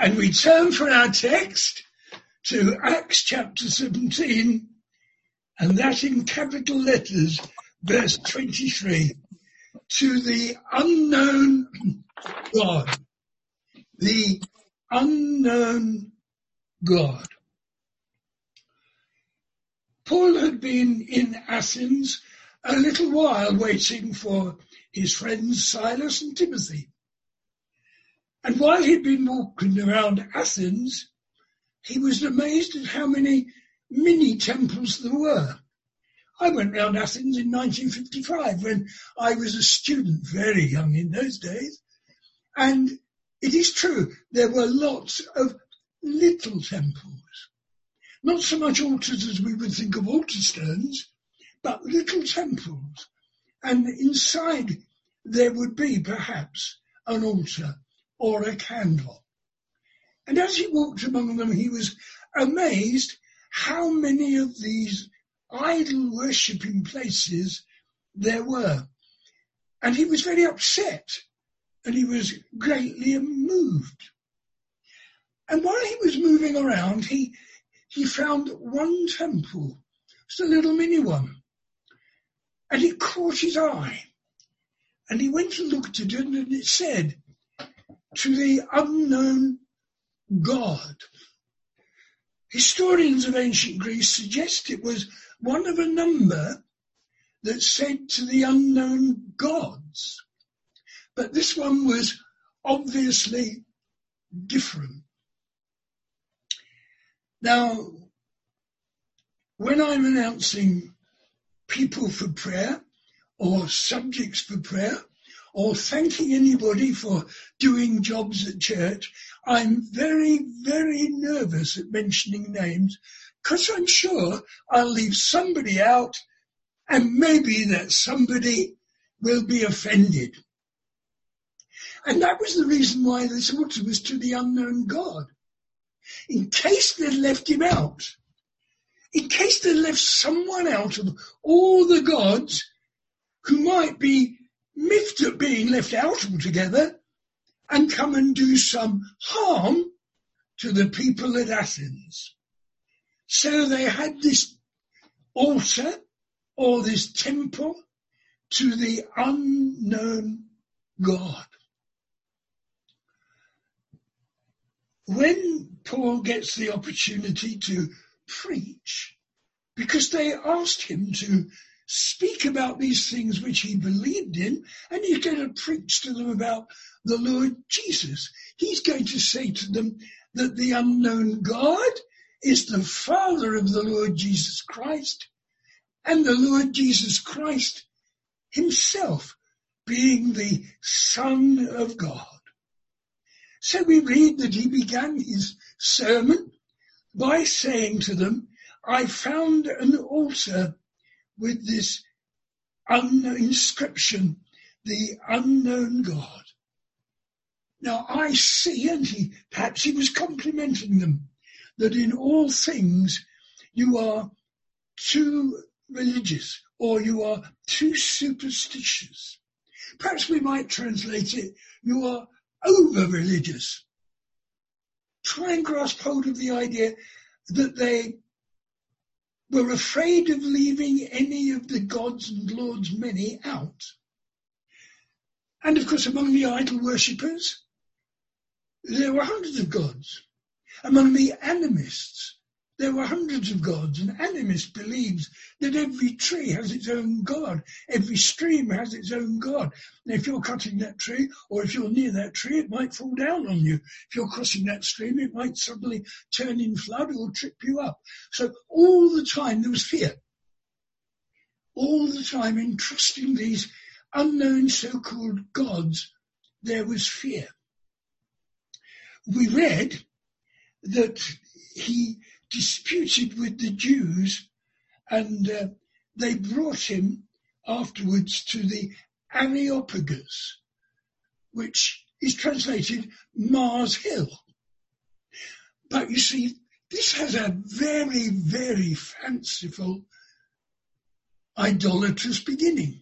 And we turn for our text to Acts chapter 17, and that in capital letters, verse 23, to the unknown God. The unknown God. Paul had been in Athens a little while waiting for his friends Silas and Timothy. And while he'd been walking around Athens, he was amazed at how many mini temples there were. I went round Athens in 1955 when I was a student, very young in those days. And it is true, there were lots of little temples. Not so much altars as we would think of altar stones, but little temples. And inside there would be perhaps an altar or a candle. And as he walked among them, he was amazed how many of these idol worshipping places there were. And he was very upset, and he was greatly moved. And while he was moving around, he found one temple, just a little mini one, and it caught his eye. And he went and looked at it, and it said, "To the unknown God." Historians of ancient Greece suggest it was one of a number that said to the unknown gods. But this one was obviously different. Now, when I'm announcing people for prayer or subjects for prayer or thanking anybody for doing jobs at church, I'm very, very nervous at mentioning names because I'm sure I'll leave somebody out and maybe that somebody will be offended. And that was the reason why this altar was to the unknown God. In case they'd left him out, in case they'd left someone out of all the gods who might be miffed at being left out altogether and come and do some harm to the people at Athens. So they had this altar or this temple to the unknown God. When Paul gets the opportunity to preach, because they asked him to speak about these things which he believed in, and he's going to preach to them about the Lord Jesus. He's going to say to them that the unknown God is the Father of the Lord Jesus Christ, and the Lord Jesus Christ himself being the Son of God. So we read that he began his sermon by saying to them, "I found an altar with this inscription, the unknown God." Now I see, and perhaps he was complimenting them, that in all things you are too religious or you are too superstitious. Perhaps we might translate it, you are over-religious. Try and grasp hold of the idea that they were afraid of leaving any of the gods and lords many out. And of course, among the idol worshippers, there were hundreds of gods. Among the animists, there were hundreds of gods, and animist believes that every tree has its own god, every stream has its own god. Now, if you're cutting that tree, or if you're near that tree, it might fall down on you. If you're crossing that stream, it might suddenly turn in flood or trip you up. So all the time there was fear. All the time in trusting these unknown so-called gods, there was fear. We read that he disputed with the Jews, and they brought him afterwards to the Areopagus, which is translated Mars Hill. But you see, this has a very, very fanciful, idolatrous beginning.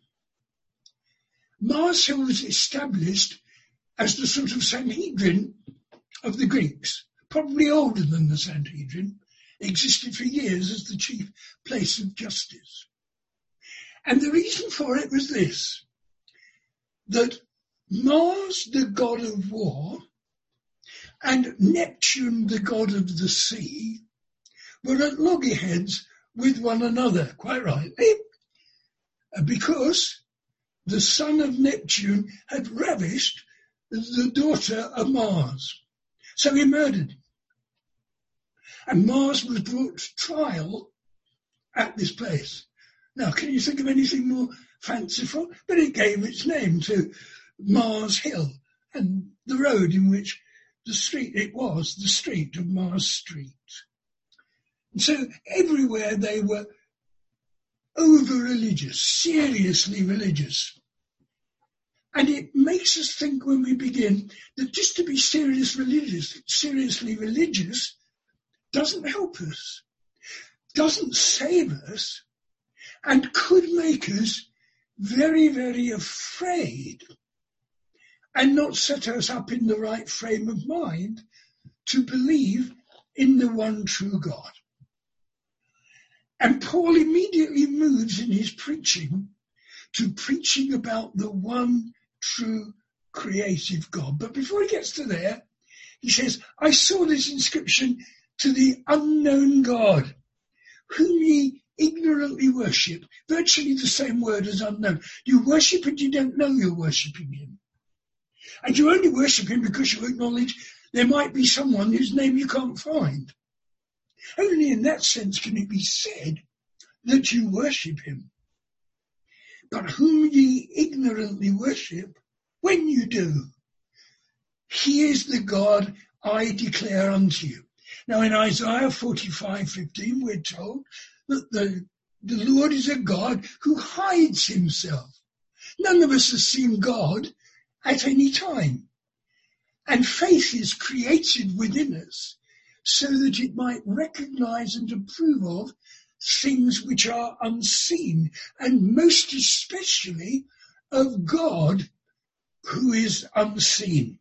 Mars Hill was established as the sort of Sanhedrin of the Greeks, probably older than the Sanhedrin, existed for years as the chief place of justice. And the reason for it was this, that Mars, the god of war, and Neptune, the god of the sea, were at loggerheads with one another, quite rightly, because the son of Neptune had ravished the daughter of Mars. So he murdered him. And Mars was brought to trial at this place. Now, can you think of anything more fanciful? But it gave its name to Mars Hill and the road in which the street of Mars Street. And so everywhere they were over-religious, seriously religious. And it makes us think when we begin that just to be seriously religious doesn't help us, doesn't save us, and could make us very, very afraid and not set us up in the right frame of mind to believe in the one true God. And Paul immediately moves in his preaching to preaching about the one true creative God. But before he gets to there, he says, I saw this inscription, to the unknown God, whom ye ignorantly worship. Virtually the same word as unknown. You worship and you don't know you're worshipping him. And you only worship him because you acknowledge there might be someone whose name you can't find. Only in that sense can it be said that you worship him. But whom ye ignorantly worship, when you do, he is the God I declare unto you. Now in Isaiah 45:15 we're told that the Lord is a God who hides himself. None of us has seen God at any time. And faith is created within us so that it might recognize and approve of things which are unseen, and most especially of God who is unseen.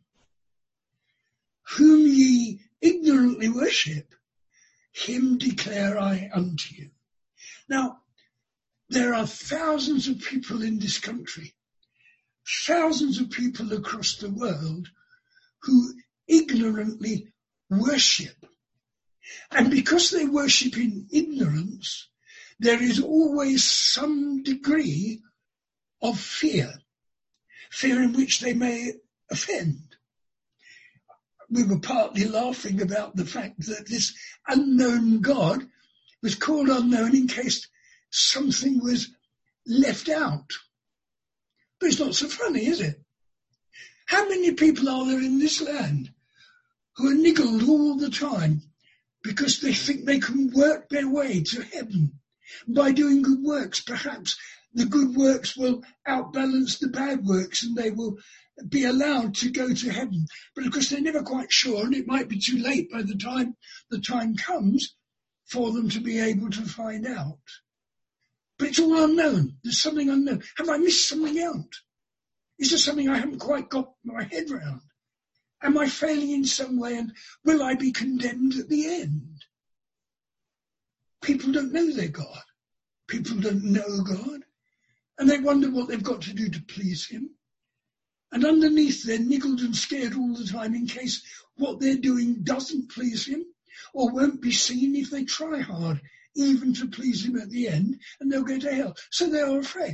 Whom ye ignorantly worship, him declare I unto you. Now, there are thousands of people in this country, thousands of people across the world who ignorantly worship. And because they worship in ignorance, there is always some degree of fear in which they may offend. We were partly laughing about the fact that this unknown God was called unknown in case something was left out. But it's not so funny, is it? How many people are there in this land who are niggled all the time because they think they can work their way to heaven by doing good works? Perhaps the good works will outbalance the bad works and they will be allowed to go to heaven. But of course they're never quite sure, and it might be too late by the time the time comes for them to be able to find out. But it's all unknown. There's something unknown. Have I missed something out? Is there something I haven't quite got my head around? Am I failing in some way, and will I be condemned at the end? People don't know their God. People don't know God. And they wonder what they've got to do to please him. And underneath they're niggled and scared all the time in case what they're doing doesn't please him or won't be seen if they try hard even to please him at the end, and they'll go to hell. So they are afraid.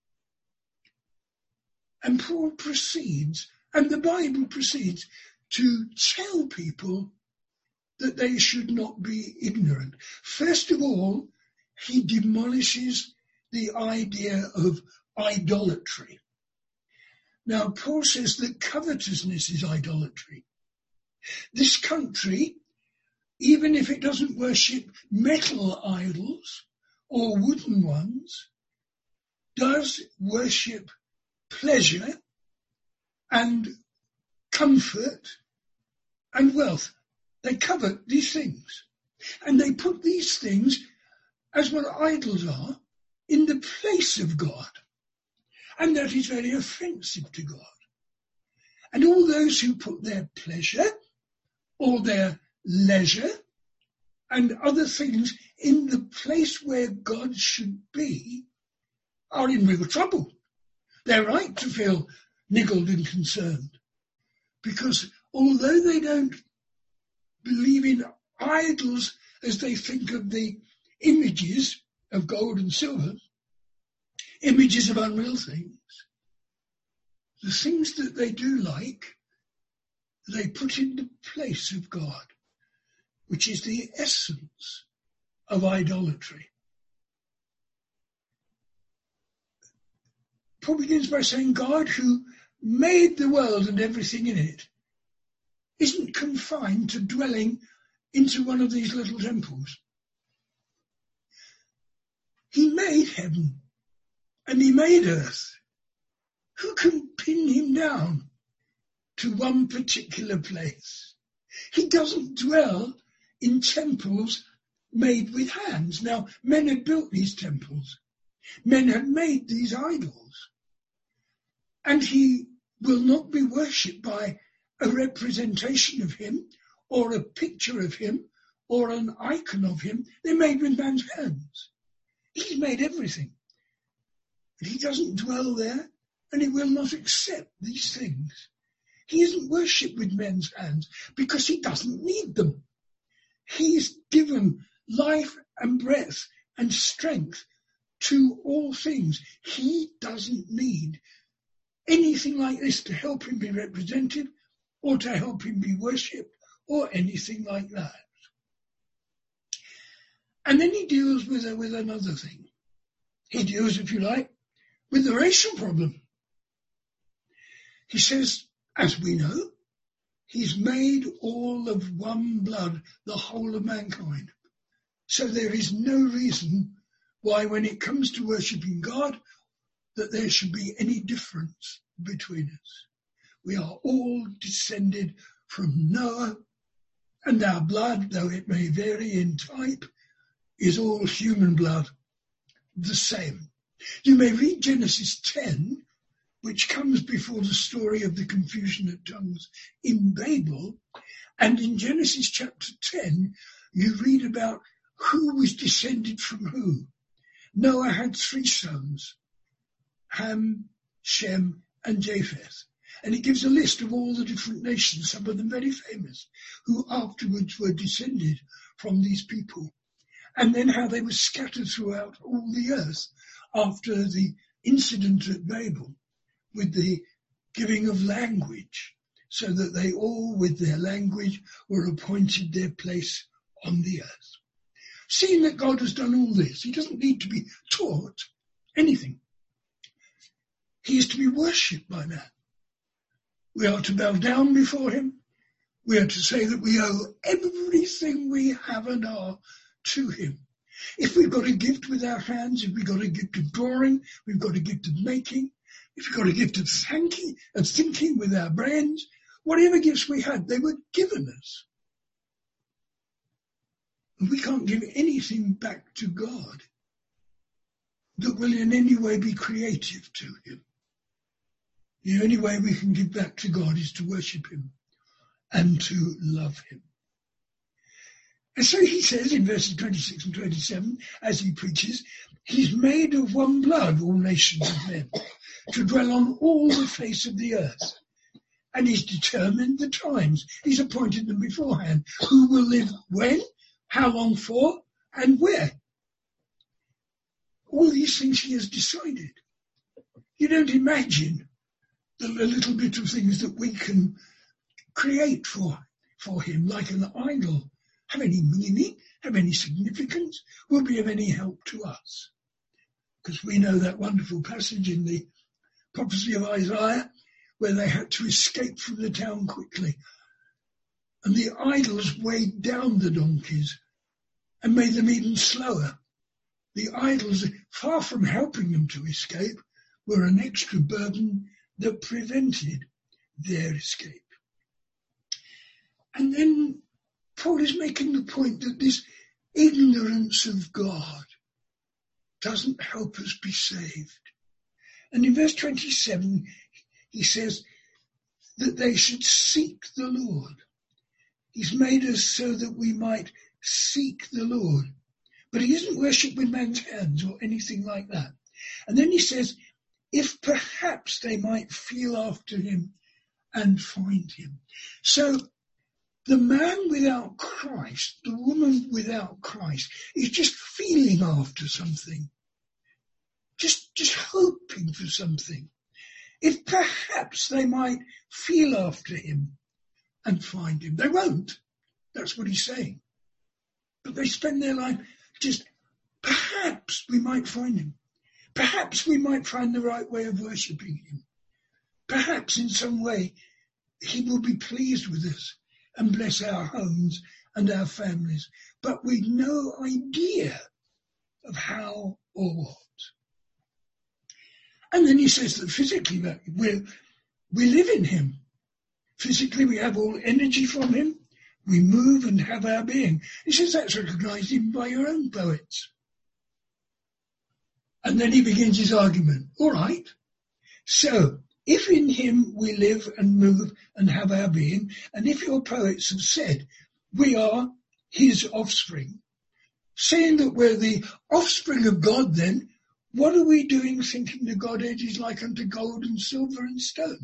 And Paul proceeds, and the Bible proceeds, to tell people that they should not be ignorant. First of all, he demolishes the idea of idolatry. Now, Paul says that covetousness is idolatry. This country, even if it doesn't worship metal idols or wooden ones, does worship pleasure and comfort and wealth. They covet these things. And they put these things, as what idols are, in the place of God. And that is very offensive to God. And all those who put their pleasure or their leisure and other things in the place where God should be are in real trouble. They're right to feel niggled and concerned, because although they don't believe in idols as they think of the images of gold and silver, images of unreal things, the things that they do like, they put in the place of God, which is the essence of idolatry. Paul begins by saying God, who made the world and everything in it, isn't confined to dwelling into one of these little temples. He made heaven and he made earth. Who can pin him down to one particular place? He doesn't dwell in temples made with hands. Now, men had built these temples. Men had made these idols. And he will not be worshipped by a representation of him or a picture of him or an icon of him. They're made with man's hands. He's made everything. But he doesn't dwell there, and he will not accept these things. He isn't worshipped with men's hands because he doesn't need them. He's given life and breath and strength to all things. He doesn't need anything like this to help him be represented or to help him be worshipped or anything like that. And then he deals with another thing. He deals, if you like, with the racial problem. He says, as we know, he's made all of one blood, the whole of mankind. So there is no reason why, when it comes to worshipping God, that there should be any difference between us. We are all descended from Noah, and our blood, though it may vary in type, is all human blood, the same. You may read Genesis 10, which comes before the story of the confusion of tongues in Babel, and in Genesis chapter 10, you read about who was descended from who. Noah had 3 sons, Ham, Shem, and Japheth. And it gives a list of all the different nations, some of them very famous, who afterwards were descended from these people. And then how they were scattered throughout all the earth after the incident at Babel with the giving of language, so that they all with their language were appointed their place on the earth. Seeing that God has done all this, he doesn't need to be taught anything. He is to be worshipped by man. We are to bow down before him. We are to say that we owe everything we have and are to him. If we've got a gift with our hands, if we've got a gift of drawing, we've got a gift of making, if we've got a gift of thinking with our brains, whatever gifts we had, they were given us. And we can't give anything back to God that will in any way be creative to him. The only way we can give back to God is to worship him and to love him. And so he says in verses 26 and 27, as he preaches, he's made of one blood all nations of men, to dwell on all the face of the earth. And he's determined the times. He's appointed them beforehand. Who will live when, how long for, and where. All these things he has decided. You don't imagine the little bit of things that we can create for him, like an idol, have any meaning, have any significance, will be of any help to us. Because we know that wonderful passage in the prophecy of Isaiah where they had to escape from the town quickly. And the idols weighed down the donkeys and made them even slower. The idols, far from helping them to escape, were an extra burden that prevented their escape. And then Paul is making the point that this ignorance of God doesn't help us be saved. And in verse 27, he says that they should seek the Lord. He's made us so that we might seek the Lord. But he isn't worshipped with man's hands or anything like that. And then he says, if perhaps they might feel after him and find him. So the man without Christ, the woman without Christ, is just feeling after something. Just hoping for something. If perhaps they might feel after him and find him. They won't. That's what he's saying. But they spend their life just, perhaps we might find him. Perhaps we might find the right way of worshipping him. Perhaps in some way he will be pleased with us and bless our homes and our families. But we've no idea of how or what. And then he says that physically we live in him. Physically we have all energy from him. We move and have our being. He says that's recognised even by your own poets. And then he begins his argument. All right. So, if in him we live and move and have our being, and if your poets have said we are his offspring, saying that we're the offspring of God, then what are we doing thinking the Godhead is like unto gold and silver and stone?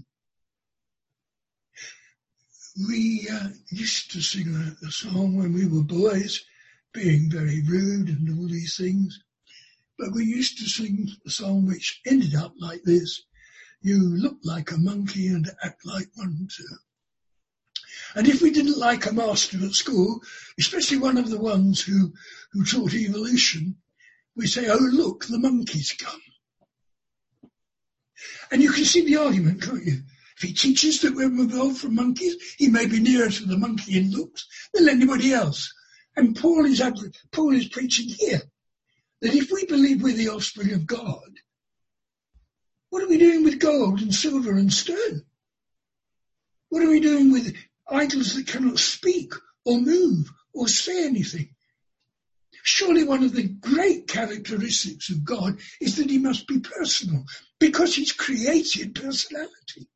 We used to sing a song when we were boys, being very rude and all these things. But we used to sing a song which ended up like this. You look like a monkey and act like one too. And if we didn't like a master at school, especially one of the ones who taught evolution, we say, oh look, the monkeys come. And you can see the argument, can't you? If he teaches that we're evolved from monkeys, he may be nearer to the monkey in looks than anybody else. And Paul is preaching here that if we believe we're the offspring of God, what are we doing with gold and silver and stone? What are we doing with idols that cannot speak or move or say anything? Surely one of the great characteristics of God is that he must be personal, because he's created personality.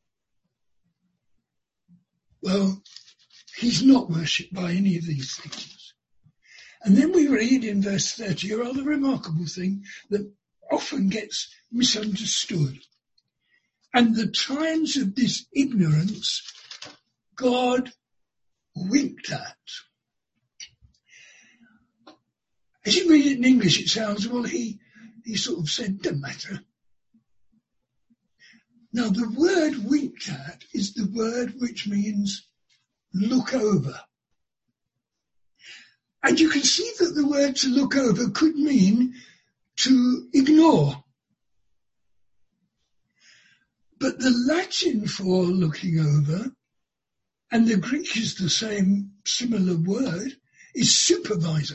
Well, he's not worshipped by any of these things. And then we read in verse 30 a rather remarkable thing that often gets misunderstood. And the times of this ignorance God winked at. As you read it in English, it sounds, well, he sort of said, doesn't matter. Now, the word winked at is the word which means look over. And you can see that the word to look over could mean to ignore. But the Latin for looking over, and the Greek is the same similar word, is supervisor.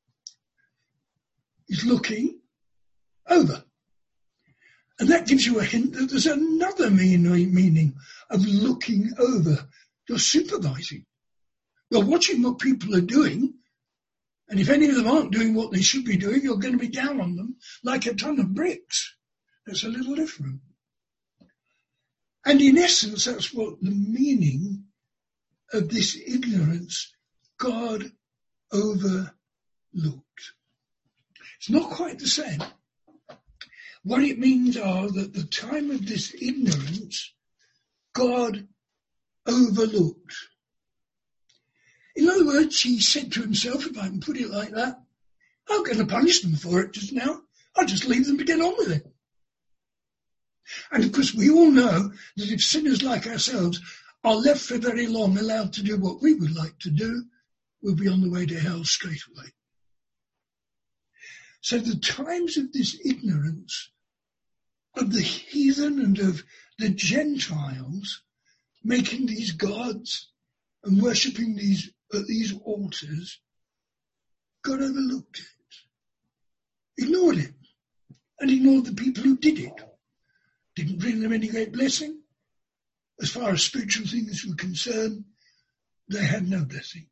Is looking over. And that gives you a hint that there's another meaning of looking over. You're supervising. You're watching what people are doing, and if any of them aren't doing what they should be doing, you're going to be down on them like a ton of bricks. That's a little different. And in essence, that's what the meaning of this ignorance God overlooked. It's not quite the same. What it means are that the time of this ignorance, God overlooked. In other words, he said to himself, if I can put it like that, I'm going to punish them for it just now. I'll just leave them to get on with it. And of course, we all know that if sinners like ourselves are left for very long, allowed to do what we would like to do, we'll be on the way to hell straight away. So the times of this ignorance of the heathen and of the Gentiles making these gods and worshipping these altars, God overlooked it, ignored it, and ignored the people who did it. Didn't bring them any great blessing. As far as spiritual things were concerned, they had no blessing.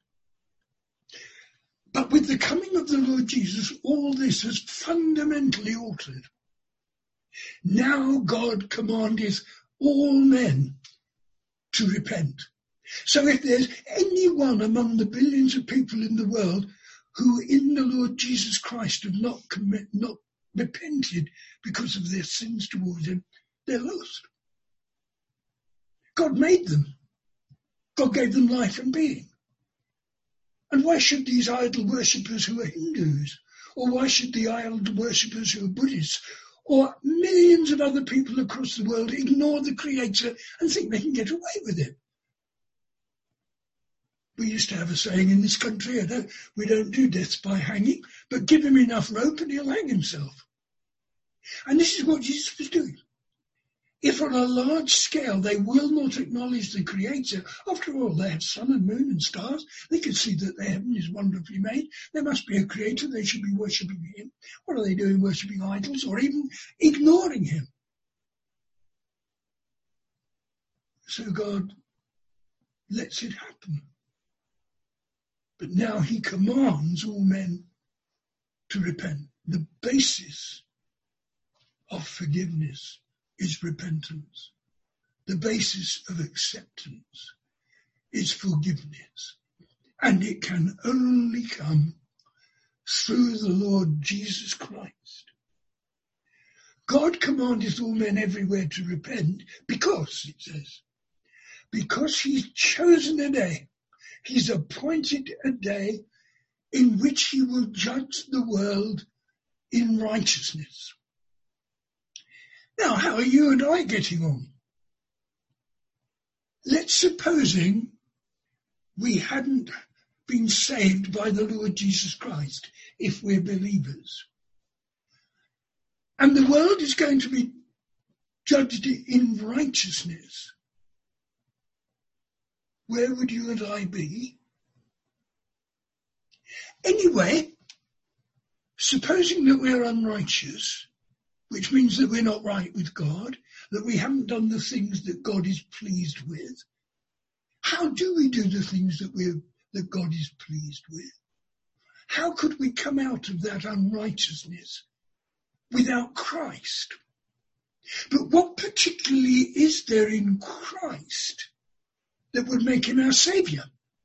But with the coming of the Lord Jesus, all this has fundamentally altered. Now God commandeth all men to repent. So if there's anyone among the billions of people in the world who in the Lord Jesus Christ have not repented because of their sins towards him, they're lost. God made them. God gave them life and being. And why should these idol worshippers who are Hindus, or why should the idol worshippers who are Buddhists, or millions of other people across the world ignore the Creator and think they can get away with it? We used to have a saying in this country, we don't do death by hanging, but give him enough rope and he'll hang himself. And this is what Jesus was doing. If on a large scale they will not acknowledge the Creator, after all, they have sun and moon and stars, they can see that their heaven is wonderfully made. There must be a Creator, they should be worshipping him. What are they doing, worshipping idols or even ignoring him? So God lets it happen. But now he commands all men to repent. The basis of forgiveness is repentance. The basis of acceptance is forgiveness. And it can only come through the Lord Jesus Christ. God commandeth all men everywhere to repent because, it says, because he's chosen a day, he's appointed a day in which he will judge the world in righteousness. Now, how are you and I getting on? Let's supposing we hadn't been saved by the Lord Jesus Christ, if we're believers. And the world is going to be judged in righteousness. Where would you and I be? Anyway, supposing that we're unrighteous, which means that we're not right with God, that we haven't done the things that God is pleased with. How do we do the things that God is pleased with? How could we come out of that unrighteousness without Christ? But what particularly is there in Christ that would make him our Saviour?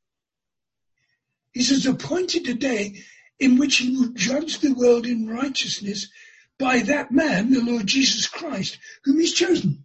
He says, appointed a day in which he will judge the world in righteousness by that man, the Lord Jesus Christ, whom he's chosen.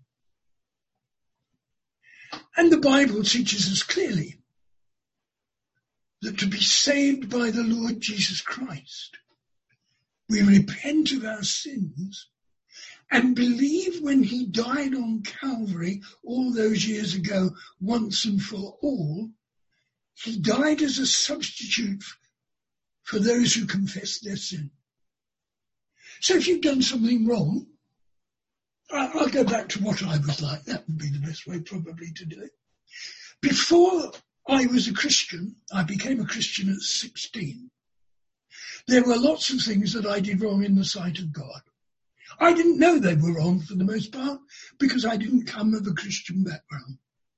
And the Bible teaches us clearly that to be saved by the Lord Jesus Christ, we repent of our sins and believe when he died on Calvary all those years ago, once and for all, he died as a substitute for those who confess their sin. So if you've done something wrong, I'll go back to what I was like. That would be the best way probably to do it. Before I was a Christian, I became a Christian at 16. There were lots of things that I did wrong in the sight of God. I didn't know they were wrong for the most part because I didn't come of a Christian background.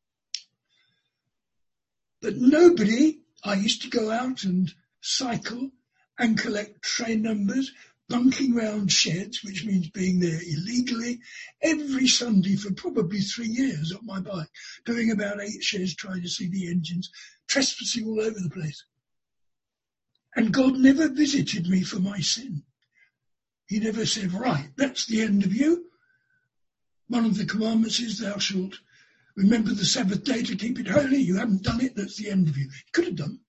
But I used to go out and cycle and collect train numbers, bunking round sheds, which means being there illegally, every Sunday for probably 3 years on my bike, doing about 8 sheds, trying to see the engines, trespassing all over the place. And God never visited me for my sin. He never said, right, that's the end of you. One of the commandments is thou shalt remember the Sabbath day to keep it holy. You haven't done it, that's the end of you. He could have done.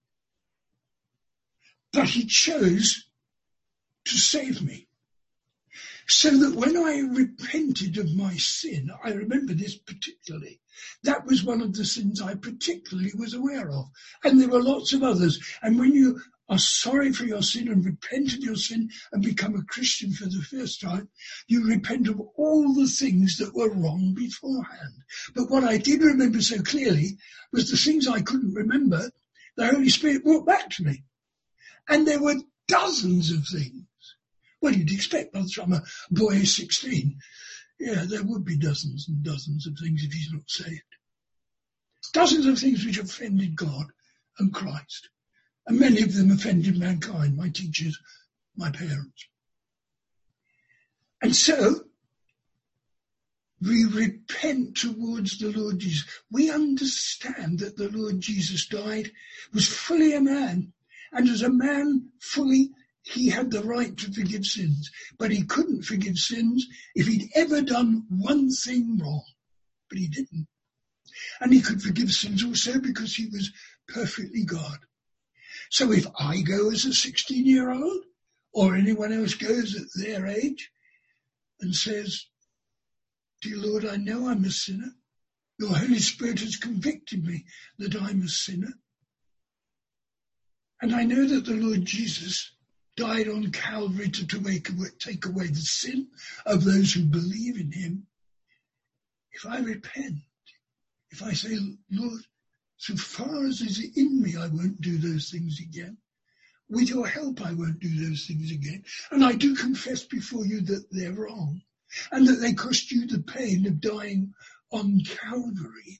But he chose to save me. So that when I repented of my sin, I remember this particularly, that was one of the sins I particularly was aware of. And there were lots of others. And when you are sorry for your sin and repent of your sin and become a Christian for the first time, you repent of all the things that were wrong beforehand. But what I did remember so clearly was the things I couldn't remember, the Holy Spirit brought back to me. And there were dozens of things. Well, you'd expect by the time a boy is 16. Yeah, there would be dozens and dozens of things if he's not saved. Dozens of things which offended God and Christ. And many of them offended mankind, my teachers, my parents. And so, we repent towards the Lord Jesus. We understand that the Lord Jesus died, was fully a man, and as a man fully, he had the right to forgive sins, but he couldn't forgive sins if he'd ever done one thing wrong, but he didn't. And he could forgive sins also because he was perfectly God. So if I go as a 16-year-old, or anyone else goes at their age and says, "Dear Lord, I know I'm a sinner. Your Holy Spirit has convicted me that I'm a sinner. And I know that the Lord Jesus died on Calvary to take away the sin of those who believe in him." If I repent, if I say, "Lord, so far as is in me, I won't do those things again. With your help, I won't do those things again. And I do confess before you that they're wrong and that they cost you the pain of dying on Calvary,"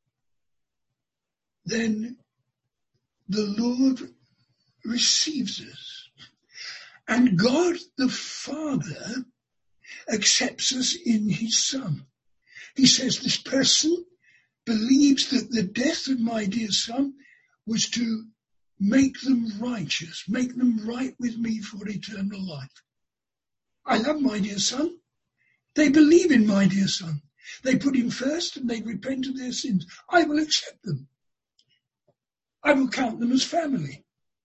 then the Lord receives us. And God the Father accepts us in his Son. He says, "This person believes that the death of my dear Son was to make them righteous, make them right with me for eternal life. I love my dear Son. They believe in my dear Son. They put him first and they repent of their sins. I will accept them. I will count them as family.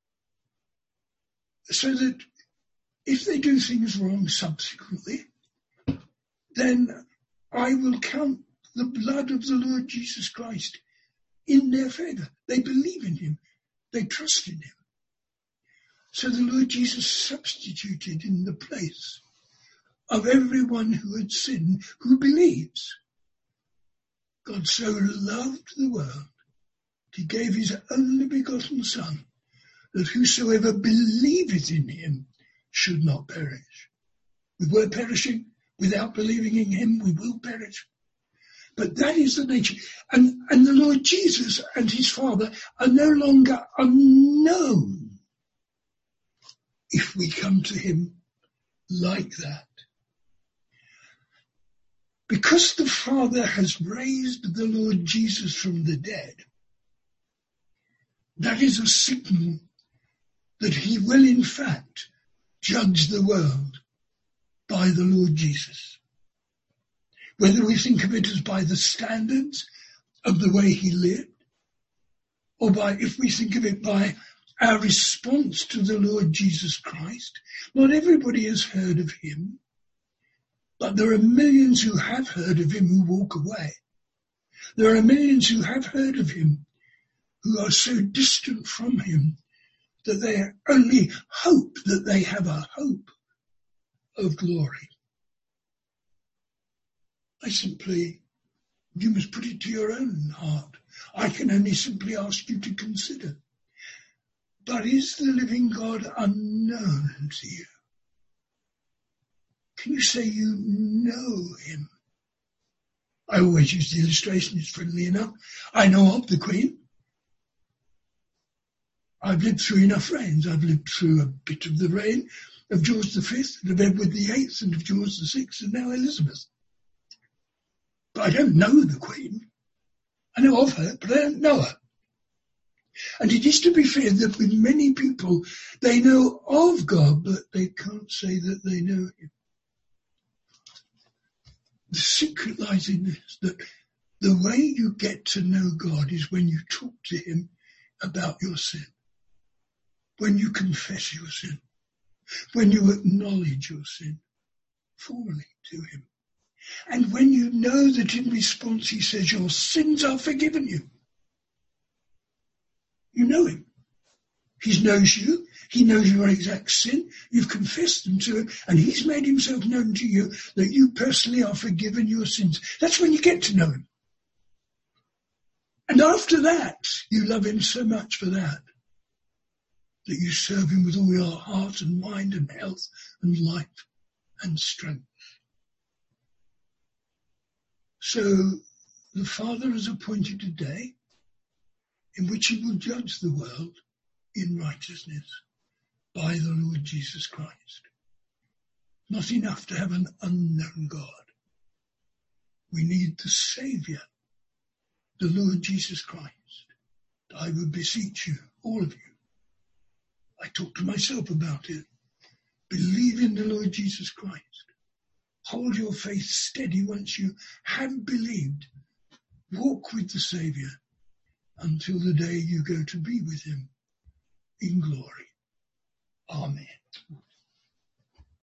So that if they do things wrong subsequently, then I will count the blood of the Lord Jesus Christ in their favour. They believe in him. They trust in him." So the Lord Jesus substituted in the place of everyone who had sinned, who believes. God so loved the world, he gave his only begotten Son, that whosoever believeth in him should not perish. We were perishing. Without believing in him, we will perish. But that is the nature. And the Lord Jesus and his Father are no longer unknown if we come to him like that. Because the Father has raised the Lord Jesus from the dead, that is a signal that he will in fact judge the world by the Lord Jesus. Whether we think of it as by the standards of the way he lived, or by, if we think of it by our response to the Lord Jesus Christ. Not everybody has heard of him, but there are millions who have heard of him who walk away. There are millions who have heard of him who are so distant from him that they only hope that they have a hope of glory. You must put it to your own heart. I can only simply ask you to consider. But is the living God unknown to you? Can you say you know him? I always use the illustration, it's friendly enough. I know of the Queen. I've lived through enough reigns. I've lived through a bit of the reign of George V, and of Edward VIII, and of George VI, and now Elizabeth. But I don't know the Queen. I know of her, but I don't know her. And it is to be feared that with many people, they know of God, but they can't say that they know him. The secret lies in this, that the way you get to know God is when you talk to him about your sin, when you confess your sin, when you acknowledge your sin formally to him. And when you know that in response he says your sins are forgiven you. You know him. He knows you. He knows your exact sin. You've confessed them to him, and he's made himself known to you that you personally are forgiven your sins. That's when you get to know him. And after that, you love him so much for that you serve him with all your heart and mind and health and life and strength. So the Father has appointed a day in which he will judge the world in righteousness by the Lord Jesus Christ. Not enough to have an unknown God. We need the Saviour, the Lord Jesus Christ. I would beseech you, all of you. I talk to myself about it. Believe in the Lord Jesus Christ. Hold your faith steady once you have believed. Walk with the Saviour until the day you go to be with him in glory. Amen.